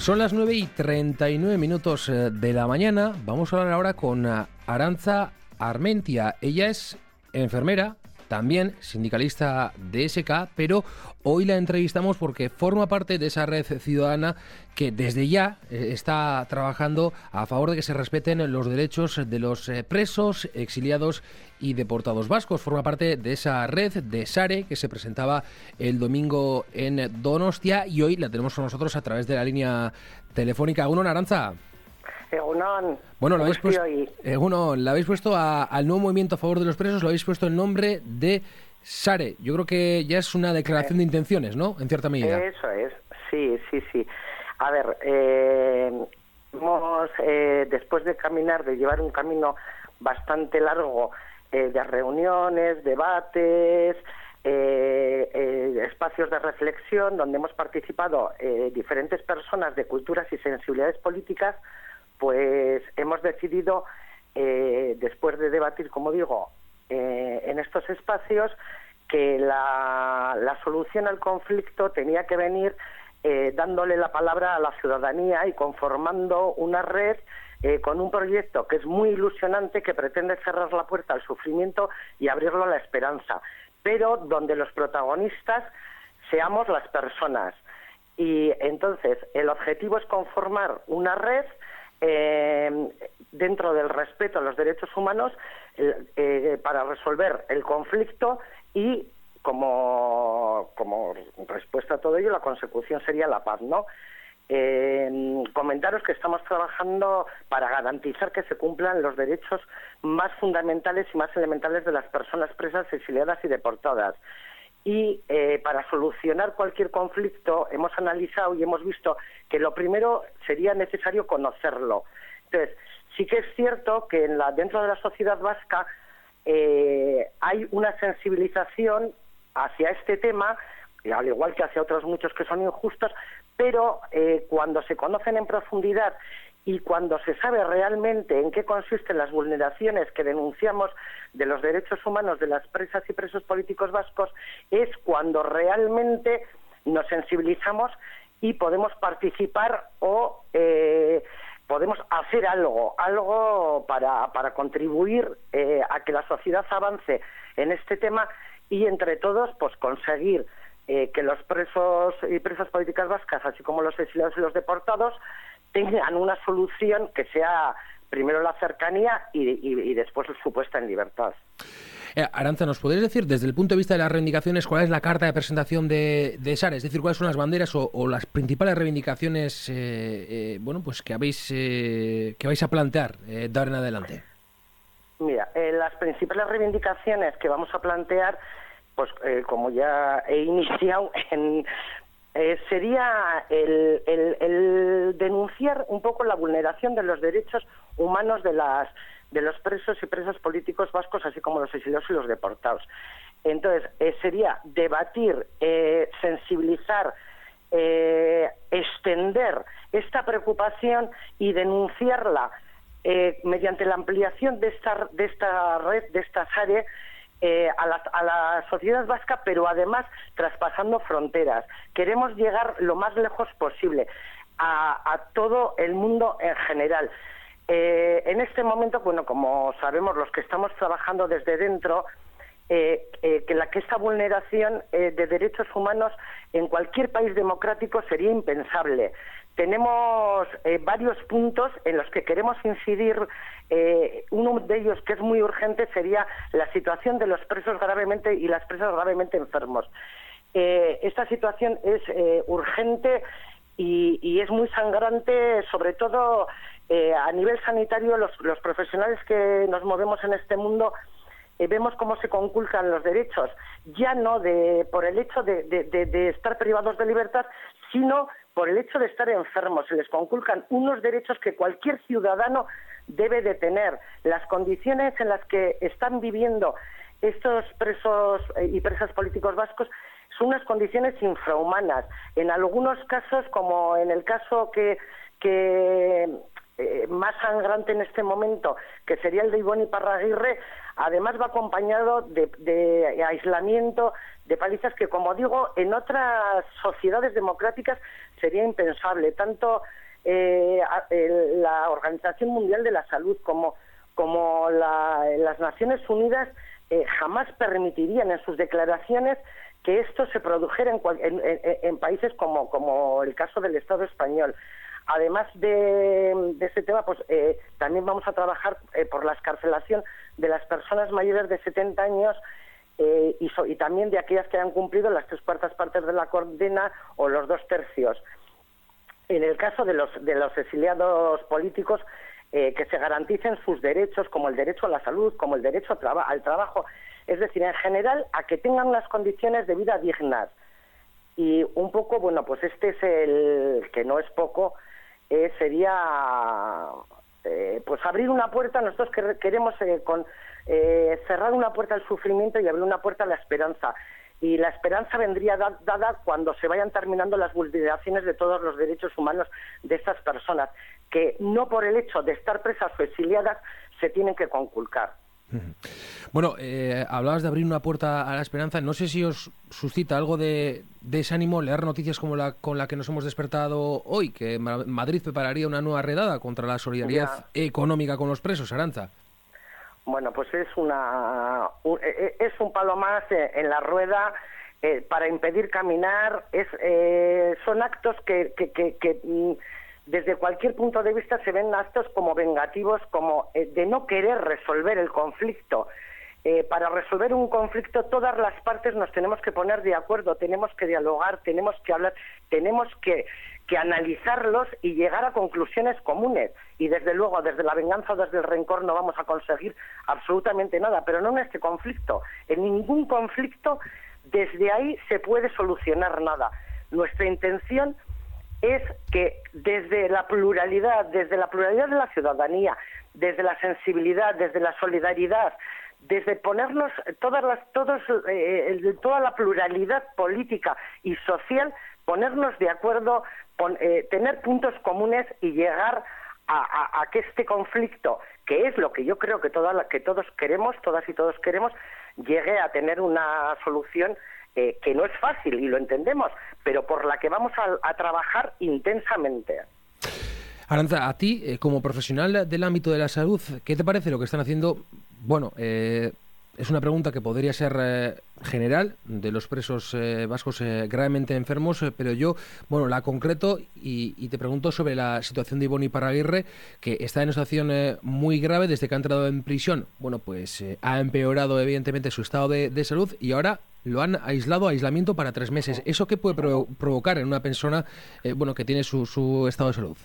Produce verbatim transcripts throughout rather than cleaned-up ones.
Son las nueve y treinta y nueve minutos de la mañana. Vamos a hablar ahora con Arantza Armentia. Ella es enfermera, también sindicalista de E S K, pero hoy la entrevistamos porque forma parte de esa red ciudadana que desde ya está trabajando a favor de que se respeten los derechos de los presos, exiliados y deportados vascos. Forma parte de esa red de SARE que se presentaba el domingo en Donostia y hoy la tenemos con nosotros a través de la línea telefónica. Egunon, Arantza. Egunon. Bueno, lo habéis puesto, Egunon, le habéis puesto a, al nuevo movimiento a favor de los presos, lo habéis puesto el nombre de SARE. Yo creo que ya es una declaración de intenciones, ¿no? En cierta medida. Eso es, sí, sí, sí. A ver, eh, hemos, eh, después de caminar, de llevar un camino bastante largo, eh, de reuniones, debates, eh, eh, espacios de reflexión, donde hemos participado eh, diferentes personas de culturas y sensibilidades políticas, pues hemos decidido, eh, después de debatir, como digo, eh, en estos espacios, que la, la solución al conflicto tenía que venir eh, dándole la palabra a la ciudadanía y conformando una red eh, con un proyecto que es muy ilusionante, que pretende cerrar la puerta al sufrimiento y abrirlo a la esperanza, pero donde los protagonistas seamos las personas. Y entonces el objetivo es conformar una red Eh, dentro del respeto a los derechos humanos eh, eh, para resolver el conflicto y como, como respuesta a todo ello la consecución sería la paz, ¿no? Eh, comentaros que estamos trabajando para garantizar que se cumplan los derechos más fundamentales y más elementales de las personas presas, exiliadas y deportadas. Y eh, para solucionar cualquier conflicto hemos analizado y hemos visto que lo primero sería necesario conocerlo. Entonces, sí que es cierto que en la, dentro de la sociedad vasca eh, hay una sensibilización hacia este tema, al igual que hacia otros muchos que son injustos, pero eh, cuando se conocen en profundidad y cuando se sabe realmente en qué consisten las vulneraciones que denunciamos de los derechos humanos de las presas y presos políticos vascos, es cuando realmente nos sensibilizamos y podemos participar o eh, podemos hacer algo, algo para, para contribuir eh, a que la sociedad avance en este tema y entre todos pues conseguir eh, que los presos y presas políticas vascas, así como los exiliados y los deportados, tengan una solución que sea primero la cercanía y, y, y después su puesta en libertad. Eh, Arantza, ¿nos podéis decir desde el punto de vista de las reivindicaciones cuál es la carta de presentación de, de SARE? Es decir, cuáles son las banderas o, o las principales reivindicaciones eh, eh, bueno, pues que habéis eh, que vais a plantear eh, de ahora en adelante. Mira, eh, las principales reivindicaciones que vamos a plantear, pues eh, como ya he iniciado en Eh, sería el, el, el denunciar un poco la vulneración de los derechos humanos de las de los presos y presas políticos vascos, así como los exiliados y los deportados. Entonces, eh, sería debatir, eh, sensibilizar, eh, extender esta preocupación y denunciarla eh, mediante la ampliación de esta, de esta red, de esta SARE, Eh, a, la, a la sociedad vasca, pero además traspasando fronteras. Queremos llegar lo más lejos posible a, a todo el mundo en general. Eh, en este momento, bueno, como sabemos los que estamos trabajando desde dentro, eh, eh, que, la, que esta vulneración eh, de derechos humanos en cualquier país democrático sería impensable. Tenemos eh, varios puntos en los que queremos incidir. Eh, uno de ellos, que es muy urgente, sería la situación de los presos gravemente y las presas gravemente enfermos. Eh, esta situación es eh, urgente y, y es muy sangrante, sobre todo eh, a nivel sanitario. Los, los profesionales que nos movemos en este mundo eh, vemos cómo se conculcan los derechos, ya no de por el hecho de, de, de, de estar privados de libertad, sino por el hecho de estar enfermos. Se les conculcan unos derechos que cualquier ciudadano debe de tener. Las condiciones en las que están viviendo estos presos y presas políticos vascos son unas condiciones infrahumanas. En algunos casos, como en el caso que, que eh, más sangrante en este momento, que sería el de Ibon Iparraguirre, además va acompañado de, de aislamiento, de palizas que, como digo, en otras sociedades democráticas sería impensable. Tanto eh, el, la Organización Mundial de la Salud como, como la, las Naciones Unidas eh, jamás permitirían en sus declaraciones que esto se produjera en, en, en, en países como, como el caso del Estado español. Además de, de ese tema, pues eh, también vamos a trabajar eh, por la excarcelación de las personas mayores de setenta años eh, y, so, y también de aquellas que han cumplido las tres cuartas partes de la condena o los dos tercios. En el caso de los, de los exiliados políticos, eh, que se garanticen sus derechos, como el derecho a la salud, como el derecho a traba, al trabajo, es decir, en general, a que tengan unas condiciones de vida dignas. Y un poco, bueno, pues este es el, que no es poco, Eh, sería eh, pues abrir una puerta. Nosotros que, queremos eh, con, eh, cerrar una puerta al sufrimiento y abrir una puerta a la esperanza, y la esperanza vendría da, dada cuando se vayan terminando las vulneraciones de todos los derechos humanos de estas personas, que no por el hecho de estar presas o exiliadas se tienen que conculcar. Bueno, eh, hablabas de abrir una puerta a la esperanza. No sé si os suscita algo de desánimo leer noticias como la con la que nos hemos despertado hoy, que Madrid prepararía una nueva redada contra la solidaridad ya. económica con los presos, Arantza. Bueno, pues es una un, es un palo más en la rueda eh, para impedir caminar. Es eh, son actos que, que, que, que desde cualquier punto de vista se ven actos como vengativos, como eh, de no querer resolver el conflicto. Eh, para resolver un conflicto todas las partes nos tenemos que poner de acuerdo, tenemos que dialogar, tenemos que hablar, tenemos que, que analizarlos y llegar a conclusiones comunes. Y desde luego, desde la venganza o desde el rencor no vamos a conseguir absolutamente nada, pero no en este conflicto. En ningún conflicto desde ahí se puede solucionar nada. Nuestra intención es que desde la pluralidad, desde la pluralidad de la ciudadanía, desde la sensibilidad, desde la solidaridad, desde ponernos todas las, todos, eh, toda la pluralidad política y social, ponernos de acuerdo, pon, eh, tener puntos comunes y llegar a, a, a que este conflicto, que es lo que yo creo que, toda la, que todos queremos, todas y todos queremos, llegue a tener una solución Eh, que no es fácil y lo entendemos, pero por la que vamos a, a trabajar intensamente. Arantza, a ti, eh, como profesional del ámbito de la salud, ¿qué te parece lo que están haciendo? Bueno, eh, es una pregunta que podría ser eh, general, de los presos eh, vascos eh, gravemente enfermos, eh, pero yo, bueno, la concreto y, y te pregunto sobre la situación de Ibon Iparraguirre, que está en una situación eh, muy grave desde que ha entrado en prisión. Bueno, pues eh, ha empeorado evidentemente su estado de, de salud y ahora lo han aislado, aislamiento para tres meses. ¿Eso qué puede provo- provocar en una persona eh, bueno, que tiene su, su estado de salud?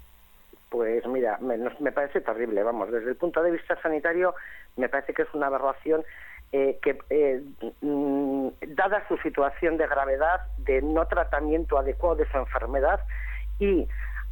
Pues mira, me, me parece terrible, vamos, desde el punto de vista sanitario me parece que es una aberración eh, que, eh, mm, dada su situación de gravedad, de no tratamiento adecuado de su enfermedad y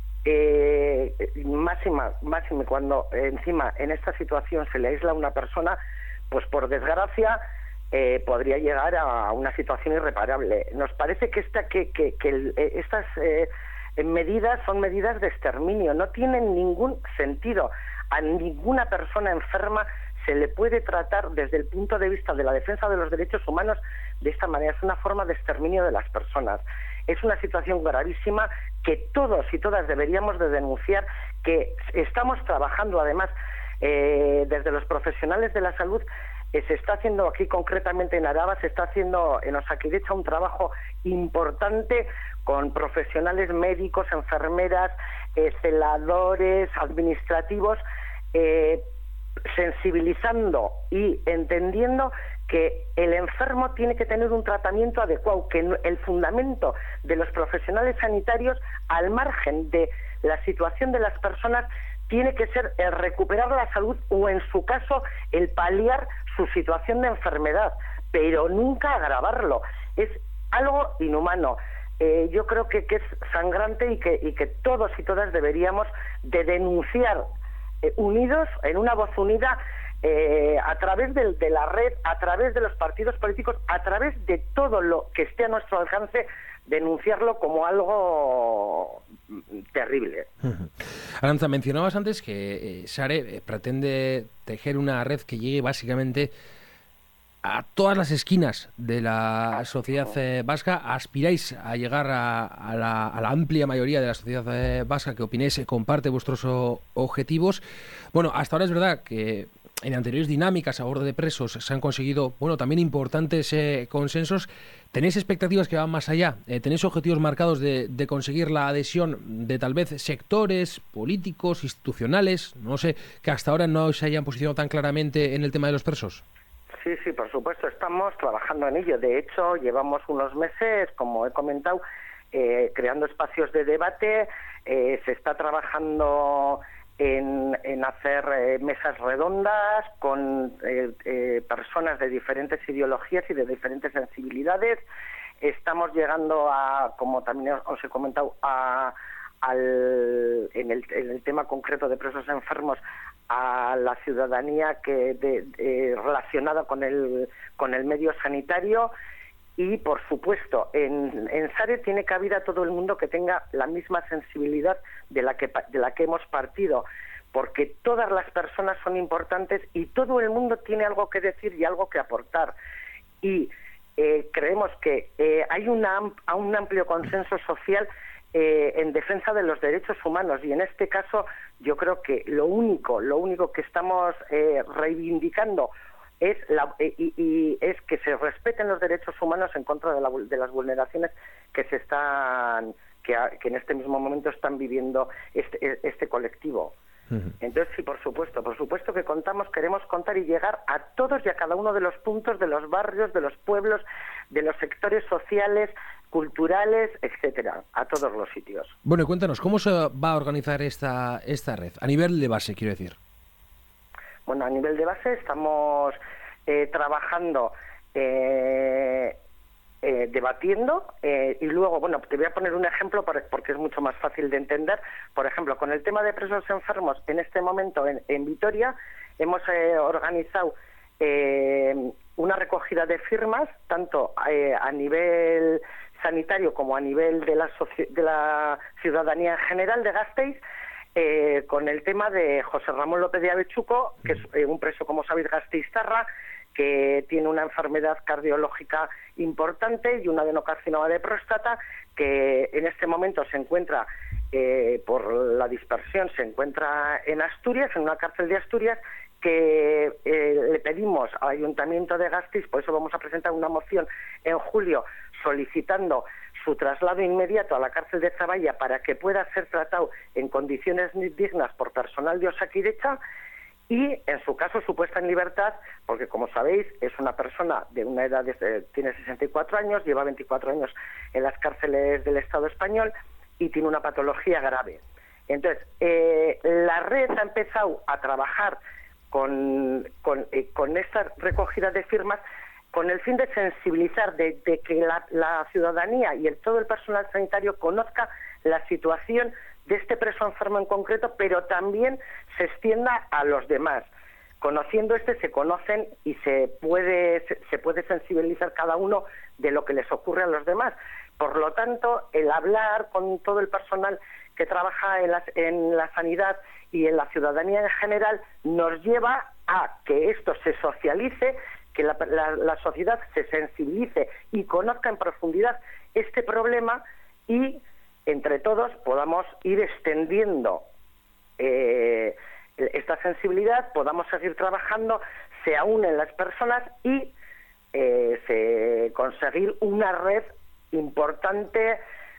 eh, máxima, máxima cuando eh, encima en esta situación se le aísla a una persona, pues por desgracia eh, podría llegar a una situación irreparable. Nos parece que, esta, que, que, que el, eh, estas... Eh, medidas son medidas de exterminio, no tienen ningún sentido. A ninguna persona enferma se le puede tratar desde el punto de vista de la defensa de los derechos humanos de esta manera. Es una forma de exterminio de las personas. Es una situación gravísima que todos y todas deberíamos de denunciar, que estamos trabajando además eh, desde los profesionales de la salud. Eh, se está haciendo aquí concretamente en Araba, se está haciendo en Osakidecha un trabajo importante con profesionales médicos, enfermeras, eh, celadores, administrativos, eh, sensibilizando y entendiendo que el enfermo tiene que tener un tratamiento adecuado, que el fundamento de los profesionales sanitarios, al margen de la situación de las personas, tiene que ser el recuperar la salud o, en su caso, el paliar su situación de enfermedad, pero nunca agravarlo. Es algo inhumano. Eh, yo creo que, que es sangrante y que, y que todos y todas deberíamos de denunciar eh, unidos, en una voz unida, eh, a través de, de la red, a través de los partidos políticos, a través de todo lo que esté a nuestro alcance, denunciarlo como algo terrible. Uh-huh. Arantza, mencionabas antes que eh, SARE eh, pretende tejer una red que llegue básicamente a todas las esquinas de la sociedad eh, vasca, aspiráis a llegar a, a, la, a la amplia mayoría de la sociedad eh, vasca que opinéis, eh, comparte vuestros o, objetivos. Bueno, hasta ahora es verdad que en anteriores dinámicas a bordo de presos se han conseguido, bueno, también importantes eh, consensos. ¿Tenéis expectativas que van más allá? Eh, ¿Tenéis objetivos marcados de, de conseguir la adhesión de tal vez sectores políticos, institucionales, no sé, que hasta ahora no se hayan posicionado tan claramente en el tema de los presos? Sí, sí, por supuesto, estamos trabajando en ello. De hecho, llevamos unos meses, como he comentado, eh, creando espacios de debate. Eh, se está trabajando en, en hacer eh, mesas redondas con eh, eh, personas de diferentes ideologías y de diferentes sensibilidades. Estamos llegando a, como también os he comentado, a, al, en, el, en el tema concreto de presos enfermos, a la ciudadanía que de, de, relacionada con el con el medio sanitario. Y, por supuesto, en, en SARE tiene cabida todo el mundo que tenga la misma sensibilidad de la que de la que hemos partido, porque todas las personas son importantes y todo el mundo tiene algo que decir y algo que aportar. Y eh, creemos que eh, hay una, un amplio consenso social eh, en defensa de los derechos humanos, y en este caso yo creo que lo único, lo único que estamos eh, reivindicando es la, y, y es que se respeten los derechos humanos en contra de, la, de las vulneraciones que se están que, a, que en este mismo momento están viviendo este, este colectivo. Uh-huh. Entonces, sí, por supuesto, por supuesto que contamos, queremos contar y llegar a todos y a cada uno de los puntos de los barrios, de los pueblos, de los sectores sociales, culturales, etcétera, a todos los sitios. Bueno, y cuéntanos, ¿cómo se va a organizar esta esta red? A nivel de base, quiero decir. Bueno, a nivel de base estamos eh, trabajando, eh, eh, debatiendo, eh, y luego, bueno, te voy a poner un ejemplo porque es mucho más fácil de entender. Por ejemplo, con el tema de presos enfermos, en este momento en, en Vitoria hemos eh, organizado eh, una recogida de firmas, tanto eh, a nivel sanitario como a nivel de la, de la ciudadanía en general de Gasteiz, eh, con el tema de José Ramón López de Avechuco, que es eh, un preso, como sabéis, gasteiztarra, que tiene una enfermedad cardiológica importante y un adenocarcinoma de próstata, que en este momento se encuentra, eh, por la dispersión, se encuentra en Asturias, en una cárcel de Asturias, que eh, le pedimos al Ayuntamiento de Gasteiz, por eso vamos a presentar una moción en julio solicitando su traslado inmediato a la cárcel de Zaballa para que pueda ser tratado en condiciones dignas por personal de Osakidetza y, en su caso, su puesta en libertad, porque, como sabéis, es una persona de una edad, de, tiene sesenta y cuatro años, lleva veinticuatro años en las cárceles del Estado español y tiene una patología grave. Entonces, eh, la red ha empezado a trabajar con, con, eh, con esta recogida de firmas con el fin de sensibilizar, de, de que la, la ciudadanía y el, todo el personal sanitario conozca la situación de este preso enfermo en concreto, pero también se extienda a los demás. Conociendo este se conocen y se puede, se, se puede sensibilizar cada uno de lo que les ocurre a los demás. Por lo tanto, el hablar con todo el personal que trabaja en la, en la sanidad y en la ciudadanía en general nos lleva a que esto se socialice, que la, la, la sociedad se sensibilice y conozca en profundidad este problema y, entre todos, podamos ir extendiendo eh, esta sensibilidad, podamos seguir trabajando, se unen las personas y eh, se conseguir una red importante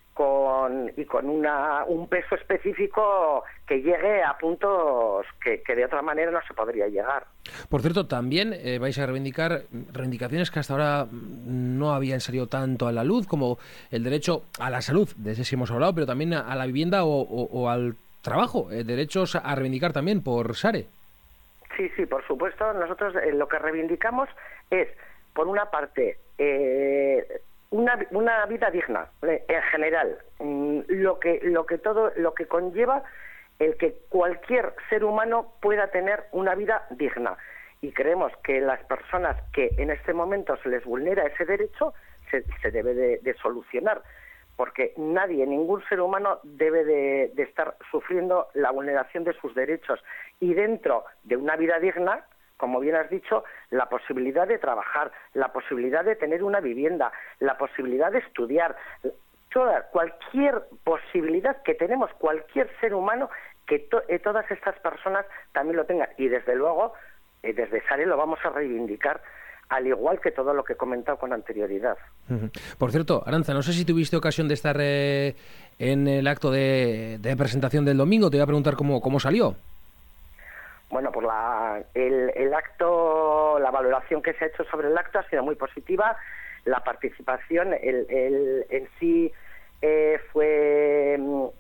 con y con una un peso específico que llegue a puntos que, que de otra manera no se podría llegar. Por cierto, también eh, vais a reivindicar reivindicaciones que hasta ahora no habían salido tanto a la luz, como el derecho a la salud, de ese sí hemos hablado, pero también a, a la vivienda o, o, o al trabajo, eh, derechos a reivindicar también por SARE. Sí, sí, por supuesto. Nosotros eh, lo que reivindicamos es, por una parte, eh, Una, una vida digna, en general, lo que lo que todo lo que conlleva el que cualquier ser humano pueda tener una vida digna, y creemos que las personas que en este momento se les vulnera ese derecho se, se debe de, de solucionar, porque nadie, ningún ser humano debe de, de estar sufriendo la vulneración de sus derechos, y dentro de una vida digna, como bien has dicho, la posibilidad de trabajar, la posibilidad de tener una vivienda, la posibilidad de estudiar, toda, cualquier posibilidad que tenemos, cualquier ser humano, que to, eh, todas estas personas también lo tengan. Y desde luego, eh, desde SARE lo vamos a reivindicar, al igual que todo lo que he comentado con anterioridad. Uh-huh. Por cierto, Arantza, no sé si tuviste ocasión de estar eh, en el acto de, de presentación del domingo. Te voy a preguntar cómo, cómo salió. Bueno, pues la, el, el acto, la valoración que se ha hecho sobre el acto ha sido muy positiva. La participación el, el, en sí eh, fue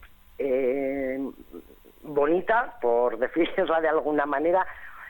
eh, bonita, por decirlo de alguna manera.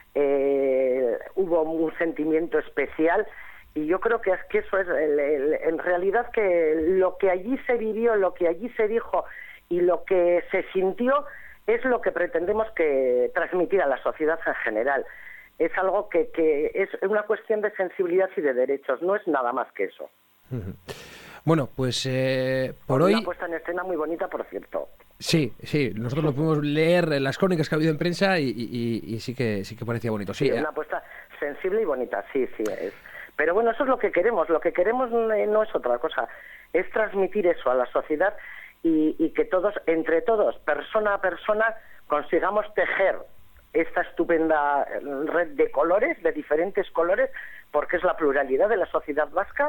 Eh, hubo un sentimiento especial y yo creo que es que eso es el, el, en realidad que lo que allí se vivió, lo que allí se dijo y lo que se sintió es lo que pretendemos que transmitir a la sociedad en general. Es algo que, que es una cuestión de sensibilidad y de derechos, no es nada más que eso. Uh-huh. Bueno, pues eh, por Una hoy... Una puesta en escena muy bonita, por cierto. Sí, sí, nosotros lo pudimos leer en las crónicas que ha habido en prensa y, y, y sí que sí que parecía bonito. Sí, sí, una apuesta sensible y bonita, sí, sí es. Pero bueno, eso es lo que queremos, lo que queremos no es otra cosa, es transmitir eso a la sociedad y, y que todos, entre todos, persona a persona, consigamos tejer esta estupenda red de colores, de diferentes colores, porque es la pluralidad de la sociedad vasca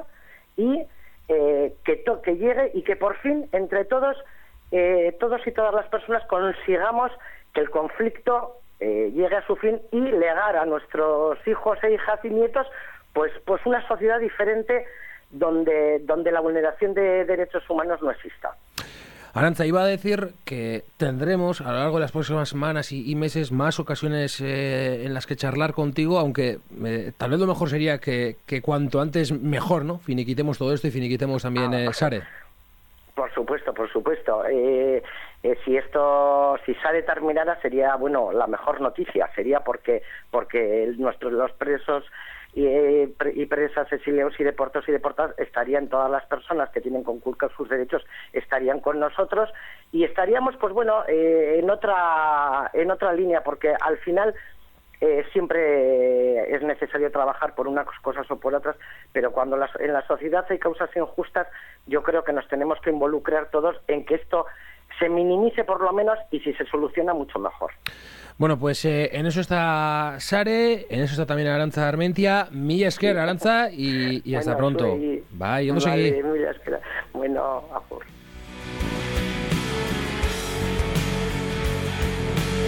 y eh, que, to que llegue y que por fin, entre todos, Eh, todos y todas las personas consigamos que el conflicto eh, llegue a su fin y legar a nuestros hijos e hijas y nietos pues pues una sociedad diferente donde donde la vulneración de derechos humanos no exista. Arantza, iba a decir que tendremos a lo largo de las próximas semanas y, y meses más ocasiones eh, en las que charlar contigo, aunque eh, tal vez lo mejor sería que, que cuanto antes mejor, ¿no? Finiquitemos todo esto y finiquitemos también eh, SARE. Por supuesto, por supuesto. Eh, eh, si esto, si SARE terminara, sería, bueno, la mejor noticia. Sería porque porque nuestros los presos y, y presas exiliados y deportados y deportadas estarían, todas las personas que tienen conculcados sus derechos estarían con nosotros y estaríamos, pues bueno, eh, en otra en otra línea, porque al final Eh, siempre es necesario trabajar por unas cosas o por otras, pero cuando las, en la sociedad hay causas injustas, yo creo que nos tenemos que involucrar todos en que esto se minimice por lo menos y si se soluciona mucho mejor. Bueno, pues eh, en eso está SARE, en eso está también Arantza Armentia. Mila esker, Arantza, y, y hasta bueno, pronto. Y... Bye, vale, mila esker. Bueno, agur.